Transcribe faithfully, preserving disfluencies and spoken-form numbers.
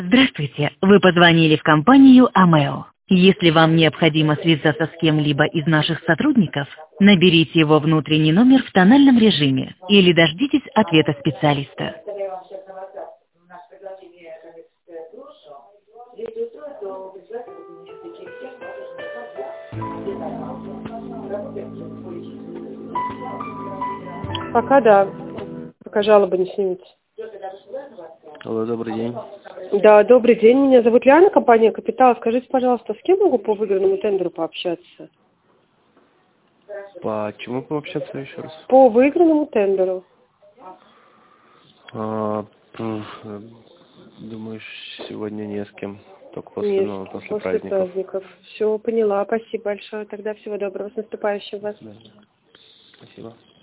Здравствуйте, вы позвонили в компанию Амео. Если вам необходимо связаться с кем-либо из наших сотрудников, наберите его внутренний номер в тональном режиме или дождитесь ответа специалиста. Пока да. Пока жалоба не снимется. Алло, добрый день. Да, добрый день. Меня зовут Лиана, компания «Капитал». Скажите, пожалуйста, с кем могу по выигранному тендеру пообщаться? По чему пообщаться еще раз? По выигранному тендеру. А, пф, думаю, сегодня не с кем. Только после, Нет, ну, после, после праздников. праздников. Все, поняла. Спасибо большое. Тогда всего доброго. С наступающим вас. Да. Спасибо.